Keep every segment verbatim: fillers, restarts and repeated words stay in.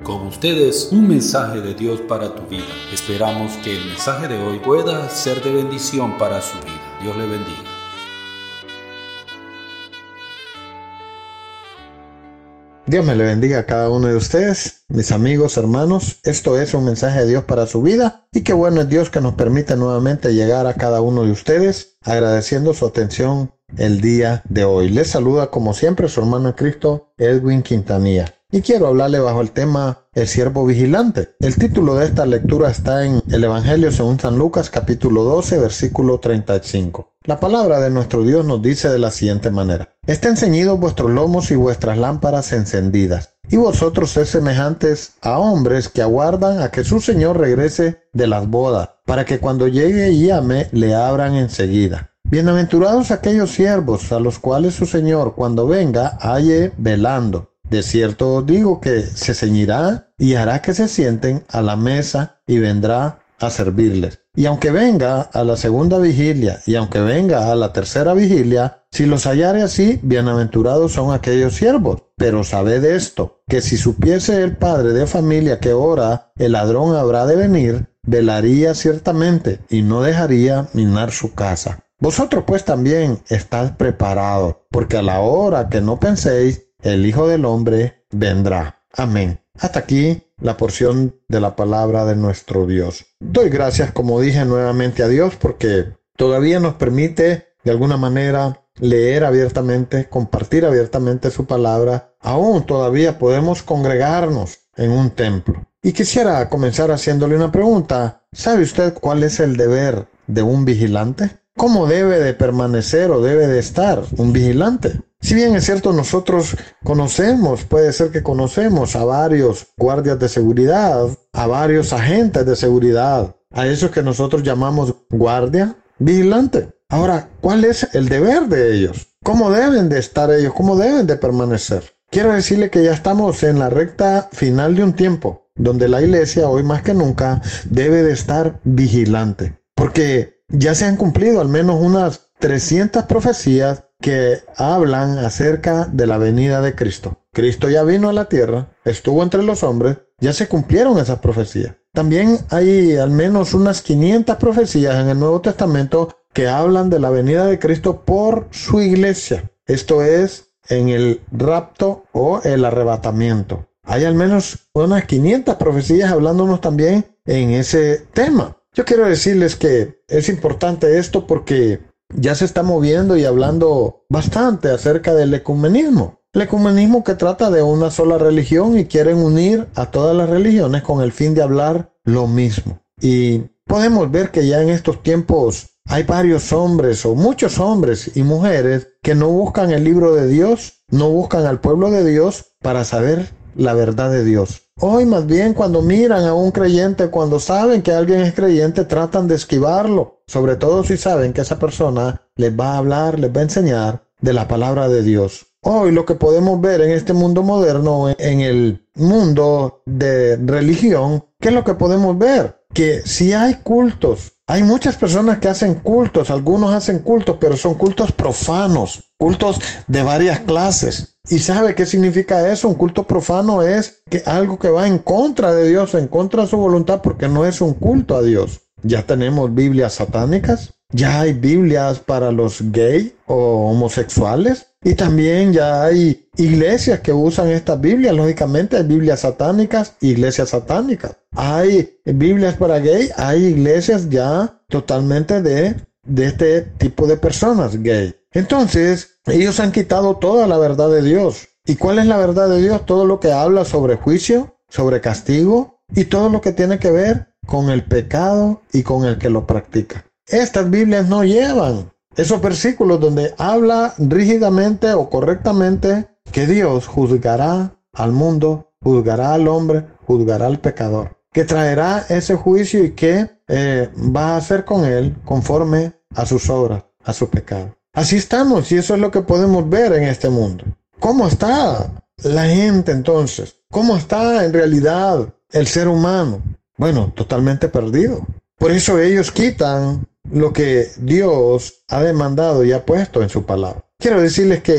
Con ustedes, un mensaje de Dios para tu vida. Esperamos que el mensaje de hoy pueda ser de bendición para su vida. Dios le bendiga. Dios me le bendiga a cada uno de ustedes, mis amigos, hermanos. Esto es un mensaje de Dios para su vida. Y qué bueno es Dios que nos permite nuevamente llegar a cada uno de ustedes, agradeciendo su atención el día de hoy. Les saluda como siempre su hermano en Cristo, Edwin Quintanilla. Y quiero hablarle bajo el tema El siervo vigilante. El título de esta lectura está en el Evangelio según San Lucas, capítulo doce, versículo treinta y cinco. La palabra de nuestro Dios nos dice de la siguiente manera: Estén ceñidos vuestros lomos y vuestras lámparas encendidas, y vosotros sed semejantes a hombres que aguardan a que su Señor regrese de las bodas, para que cuando llegue y llame, le abran enseguida. Bienaventurados aquellos siervos a los cuales su Señor, cuando venga, halle velando. De cierto os digo que se ceñirá y hará que se sienten a la mesa y vendrá a servirles. Y aunque venga a la segunda vigilia y aunque venga a la tercera vigilia, si los hallare así, bienaventurados son aquellos siervos. Pero sabed esto, que si supiese el padre de familia que ahora el ladrón habrá de venir, velaría ciertamente y no dejaría minar su casa. Vosotros pues también estad preparados, porque a la hora que no penséis, el Hijo del Hombre vendrá. Amén. Hasta aquí la porción de la palabra de nuestro Dios. Doy gracias, como dije, nuevamente a Dios porque todavía nos permite de alguna manera leer abiertamente, compartir abiertamente su palabra. Aún todavía podemos congregarnos en un templo. Y quisiera comenzar haciéndole una pregunta. ¿Sabe usted cuál es el deber de un vigilante? ¿Cómo debe de permanecer o debe de estar un vigilante? Si bien es cierto, nosotros conocemos, puede ser que conocemos a varios guardias de seguridad, a varios agentes de seguridad, a esos que nosotros llamamos guardia vigilante. Ahora, ¿cuál es el deber de ellos? ¿Cómo deben de estar ellos? ¿Cómo deben de permanecer? Quiero decirle que ya estamos en la recta final de un tiempo donde la iglesia, hoy más que nunca, debe de estar vigilante. Porque ya se han cumplido al menos unas trescientas profecías que hablan acerca de la venida de Cristo. Cristo ya vino a la tierra, estuvo entre los hombres, ya se cumplieron esas profecías. También hay al menos unas quinientas profecías en el Nuevo Testamento que hablan de la venida de Cristo por su iglesia. Esto es, en el rapto o el arrebatamiento. Hay al menos unas quinientas profecías hablándonos también en ese tema. Yo quiero decirles que es importante esto porque ya se está moviendo y hablando bastante acerca del ecumenismo. El ecumenismo que trata de una sola religión y quieren unir a todas las religiones con el fin de hablar lo mismo. Y podemos ver que ya en estos tiempos hay varios hombres o muchos hombres y mujeres que no buscan el libro de Dios, no buscan al pueblo de Dios para saber la verdad de Dios. Hoy más bien cuando miran a un creyente, cuando saben que alguien es creyente, tratan de esquivarlo. Sobre todo si saben que esa persona les va a hablar, les va a enseñar de la palabra de Dios. Hoy lo que podemos ver en este mundo moderno, en el mundo de religión, ¿qué es lo que podemos ver? Que si hay cultos, hay muchas personas que hacen cultos, algunos hacen cultos, pero son cultos profanos, cultos de varias clases. ¿Y sabe qué significa eso? Un culto profano es que algo que va en contra de Dios, en contra de su voluntad, porque no es un culto a Dios. Ya tenemos Biblias satánicas, ya hay Biblias para los gays o homosexuales, y también ya hay iglesias que usan estas Biblias. Lógicamente hay Biblias satánicas, iglesias satánicas. Hay Biblias para gay, hay iglesias ya totalmente de, de este tipo de personas gay. Entonces, ellos han quitado toda la verdad de Dios. ¿Y cuál es la verdad de Dios? Todo lo que habla sobre juicio, sobre castigo y todo lo que tiene que ver con el pecado y con el que lo practica. Estas Biblias no llevan esos versículos donde habla rígidamente o correctamente que Dios juzgará al mundo, juzgará al hombre, juzgará al pecador, que traerá ese juicio y que eh, va a hacer con él conforme a sus obras, a su pecado. Así estamos y eso es lo que podemos ver en este mundo. ¿Cómo está la gente entonces? ¿Cómo está en realidad el ser humano? Bueno, totalmente perdido. Por eso ellos quitan lo que Dios ha demandado y ha puesto en su palabra. Quiero decirles que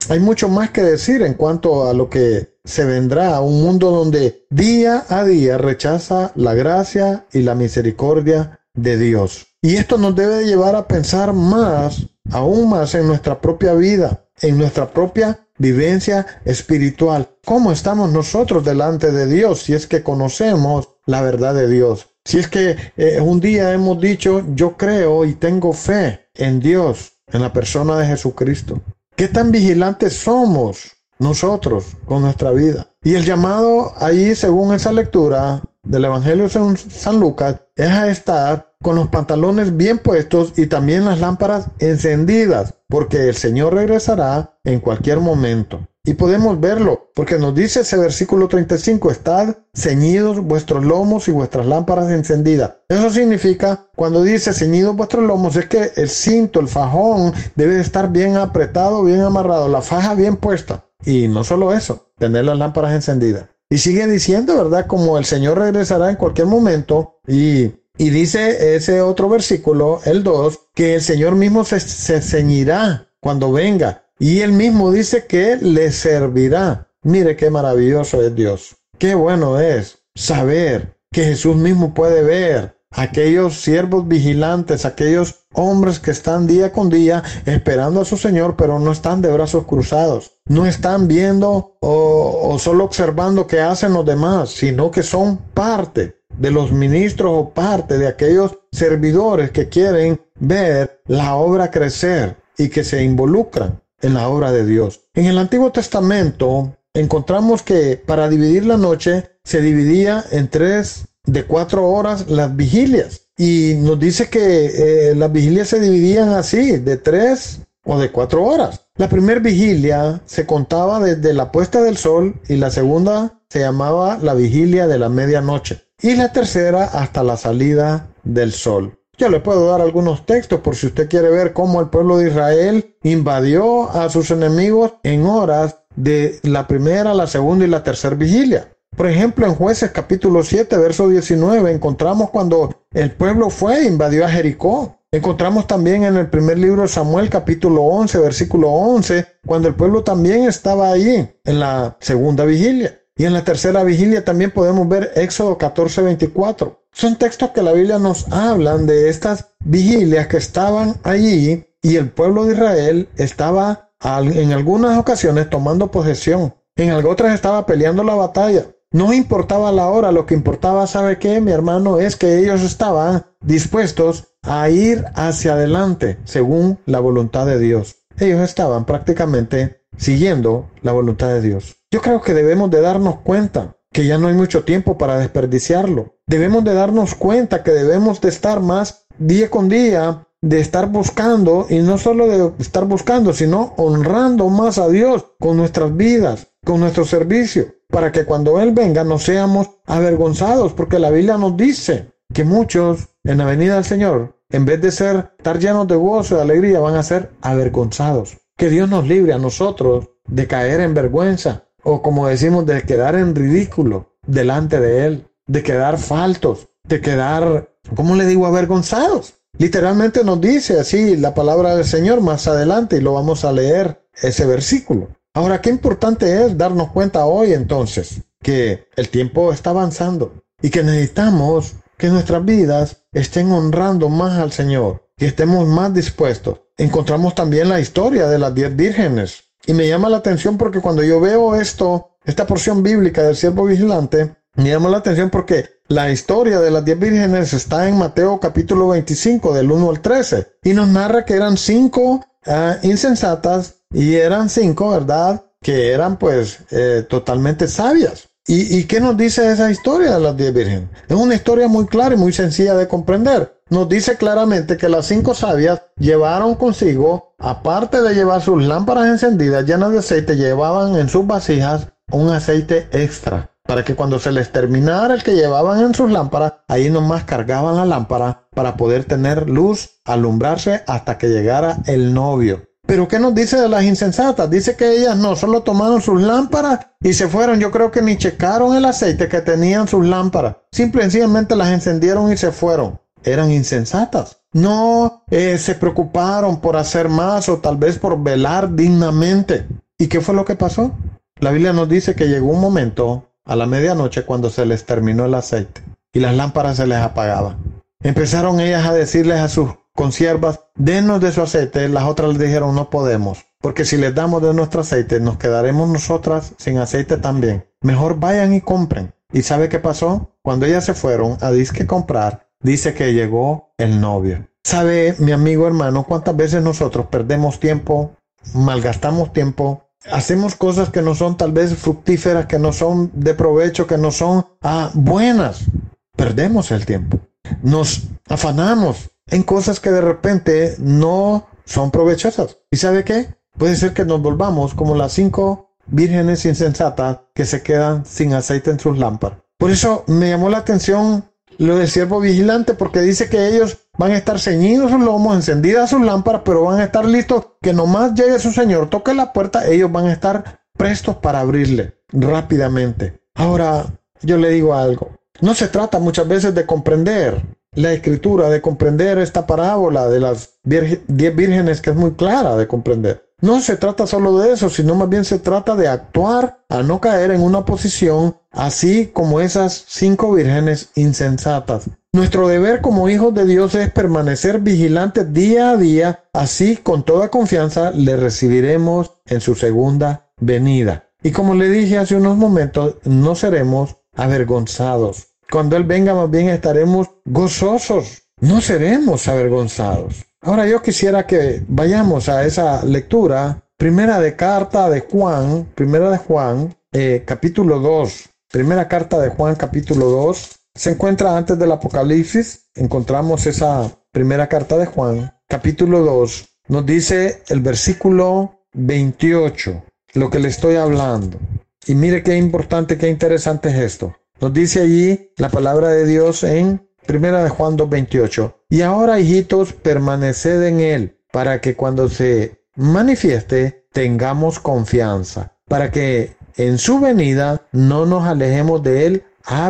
hay mucho más que decir en cuanto a lo que se vendrá, un mundo donde día a día rechaza la gracia y la misericordia de Dios. Y esto nos debe llevar a pensar más, aún más en nuestra propia vida, en nuestra propia vivencia espiritual. ¿Cómo estamos nosotros delante de Dios si es que conocemos la verdad de Dios? Si es que eh, un día hemos dicho, yo creo y tengo fe en Dios, en la persona de Jesucristo. ¿Qué tan vigilantes somos nosotros con nuestra vida? Y el llamado ahí, según esa lectura del Evangelio de San Lucas, es a estar con los pantalones bien puestos y también las lámparas encendidas, porque el Señor regresará en cualquier momento. Y podemos verlo, porque nos dice ese versículo treinta y cinco, estad ceñidos vuestros lomos y vuestras lámparas encendidas. Eso significa, cuando dice ceñidos vuestros lomos, es que el cinto, el fajón, debe estar bien apretado, bien amarrado, la faja bien puesta. Y no solo eso, tener las lámparas encendidas. Y sigue diciendo, ¿verdad? Como el Señor regresará en cualquier momento. Y, y dice ese otro versículo, el dos, que el Señor mismo se, se ceñirá cuando venga. Y él mismo dice que le servirá. Mire qué maravilloso es Dios. Qué bueno es saber que Jesús mismo puede ver aquellos siervos vigilantes, aquellos hombres que están día con día esperando a su Señor, pero no están de brazos cruzados. No están viendo o, o solo observando qué hacen los demás, sino que son parte de los ministros o parte de aquellos servidores que quieren ver la obra crecer y que se involucran en la obra de Dios. En el Antiguo Testamento encontramos que para dividir la noche se dividía en tres de cuatro horas las vigilias. Y nos dice que eh, las vigilias se dividían así, de tres o de cuatro horas. La primera vigilia se contaba desde la puesta del sol y la segunda se llamaba la vigilia de la medianoche. Y la tercera hasta la salida del sol. Yo le puedo dar algunos textos por si usted quiere ver cómo el pueblo de Israel invadió a sus enemigos en horas de la primera, la segunda y la tercera vigilia. Por ejemplo, en Jueces capítulo siete, verso diecinueve, encontramos cuando el pueblo fue e invadió a Jericó. Encontramos también en el primer libro de Samuel capítulo once, versículo once, cuando el pueblo también estaba allí en la segunda vigilia. Y en la tercera vigilia también podemos ver Éxodo catorce, veinticuatro. Son textos que la Biblia nos hablan de estas vigilias que estaban allí y el pueblo de Israel estaba en algunas ocasiones tomando posesión. En otras estaba peleando la batalla. No importaba la hora, lo que importaba, ¿sabe qué, mi hermano? Es que ellos estaban dispuestos a ir hacia adelante según la voluntad de Dios. Ellos estaban prácticamente siguiendo la voluntad de Dios. Yo creo que debemos de darnos cuenta que ya no hay mucho tiempo para desperdiciarlo. Debemos de darnos cuenta que debemos de estar más día con día, de estar buscando, y no solo de estar buscando, sino honrando más a Dios con nuestras vidas, con nuestro servicio, para que cuando Él venga no seamos avergonzados, porque la Biblia nos dice que muchos en la venida del Señor, en vez de ser, estar llenos de gozo y de alegría, van a ser avergonzados. Que Dios nos libre a nosotros de caer en vergüenza, o como decimos, de quedar en ridículo delante de Él, de quedar faltos, de quedar, ¿cómo le digo?, avergonzados. Literalmente nos dice así la palabra del Señor más adelante, y lo vamos a leer ese versículo. Ahora, qué importante es darnos cuenta hoy entonces que el tiempo está avanzando y que necesitamos que nuestras vidas estén honrando más al Señor, que estemos más dispuestos. Encontramos también la historia de las diez vírgenes. Y me llama la atención porque cuando yo veo esto, esta porción bíblica del siervo vigilante, me llama la atención porque la historia de las diez vírgenes está en Mateo capítulo veinticinco, del uno al trece. Y nos narra que eran cinco uh, insensatas y eran cinco, ¿verdad?, que eran pues eh, totalmente sabias. ¿Y, ¿Y qué nos dice esa historia de las diez vírgenes? Es una historia muy clara y muy sencilla de comprender. Nos dice claramente que las cinco sabias llevaron consigo, aparte de llevar sus lámparas encendidas llenas de aceite, llevaban en sus vasijas un aceite extra, para que cuando se les terminara el que llevaban en sus lámparas, ahí nomás cargaban la lámpara para poder tener luz, alumbrarse hasta que llegara el novio. Pero ¿qué nos dice de las insensatas? Dice que ellas no solo tomaron sus lámparas y se fueron. Yo creo que ni checaron el aceite que tenían sus lámparas. Simple y sencillamente las encendieron y se fueron. Eran insensatas. No eh, se preocuparon por hacer más o tal vez por velar dignamente. ¿Y qué fue lo que pasó? La Biblia nos dice que llegó un momento a la medianoche cuando se les terminó el aceite y las lámparas se les apagaban. Empezaron ellas a decirles a sus consiervas, denos de su aceite. Las otras les dijeron, no podemos, porque si les damos de nuestro aceite, nos quedaremos nosotras sin aceite también. Mejor vayan y compren. ¿Y sabe qué pasó? Cuando ellas se fueron a disque comprar, dice que llegó el novio. ¿Sabe, mi amigo hermano, cuántas veces nosotros perdemos tiempo, malgastamos tiempo, hacemos cosas que no son tal vez fructíferas, que no son de provecho, que no son ah, buenas? Perdemos el tiempo. Nos afanamos en cosas que de repente no son provechosas. ¿Y sabe qué? Puede ser que nos volvamos como las cinco vírgenes insensatas que se quedan sin aceite en sus lámparas. Por eso me llamó la atención lo del siervo vigilante, porque dice que ellos van a estar ceñidos sus lomos, encendidas sus lámparas, pero van a estar listos, que nomás llegue su señor, toque la puerta, ellos van a estar prestos para abrirle rápidamente. Ahora, yo le digo algo. No se trata muchas veces de comprender la escritura, de comprender esta parábola de las diez vírgenes, que es muy clara de comprender. No se trata solo de eso, sino más bien se trata de actuar a no caer en una posición así como esas cinco vírgenes insensatas. Nuestro deber como hijos de Dios es permanecer vigilantes día a día, así con toda confianza le recibiremos en su segunda venida. Y como le dije hace unos momentos, no seremos avergonzados. Cuando Él venga, más bien estaremos gozosos, no seremos avergonzados. Ahora yo quisiera que vayamos a esa lectura, primera de carta de Juan, primera de Juan, eh, capítulo dos. Primera carta de Juan, capítulo dos. Se encuentra antes del Apocalipsis. Encontramos esa primera carta de Juan, capítulo dos. Nos dice el versículo veintiocho, lo que le estoy hablando. Y mire qué importante, qué interesante es esto. Nos dice allí la palabra de Dios en Primera de Juan dos veintiocho. Y ahora, hijitos, permaneced en Él, para que cuando se manifieste tengamos confianza, para que en su venida no nos alejemos de Él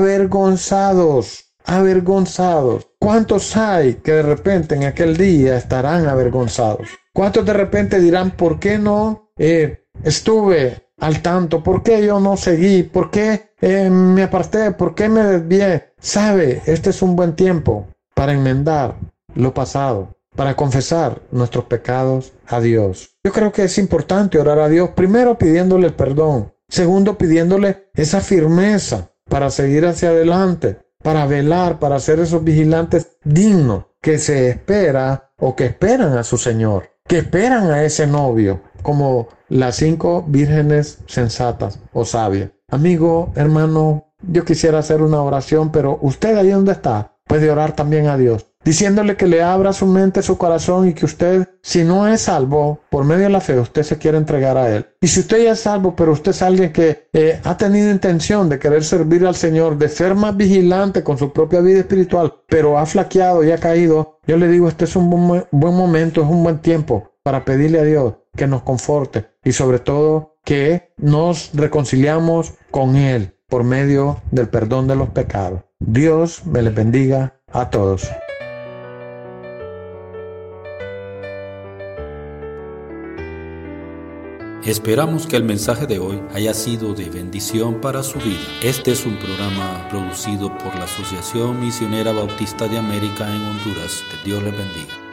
avergonzados, avergonzados. ¿Cuántos hay que de repente en aquel día estarán avergonzados? ¿Cuántos de repente dirán, ¿por qué no eh, estuve al tanto? ¿Por qué yo no seguí? ¿Por qué eh, me aparté? ¿Por qué me desvié? Sabe, este es un buen tiempo para enmendar lo pasado, para confesar nuestros pecados a Dios. Yo creo que es importante orar a Dios, primero pidiéndole el perdón, segundo pidiéndole esa firmeza para seguir hacia adelante, para velar, para ser esos vigilantes dignos que se espera o que esperan a su Señor, que esperan a ese novio, como las cinco vírgenes sensatas o sabias. Amigo, hermano, yo quisiera hacer una oración, pero usted ahí donde está puede orar también a Dios, diciéndole que le abra su mente, su corazón, y que usted, si no es salvo, por medio de la fe, usted se quiere entregar a Él. Y si usted ya es salvo, pero usted es alguien que eh, ha tenido intención de querer servir al Señor, de ser más vigilante con su propia vida espiritual, pero ha flaqueado y ha caído, yo le digo, este es un buen, buen momento, es un buen tiempo para pedirle a Dios que nos conforte y sobre todo que nos reconciliamos con Él por medio del perdón de los pecados. Dios me les bendiga a todos. Esperamos que el mensaje de hoy haya sido de bendición para su vida. Este es un programa producido por la Asociación Misionera Bautista de América en Honduras. Que Dios les bendiga.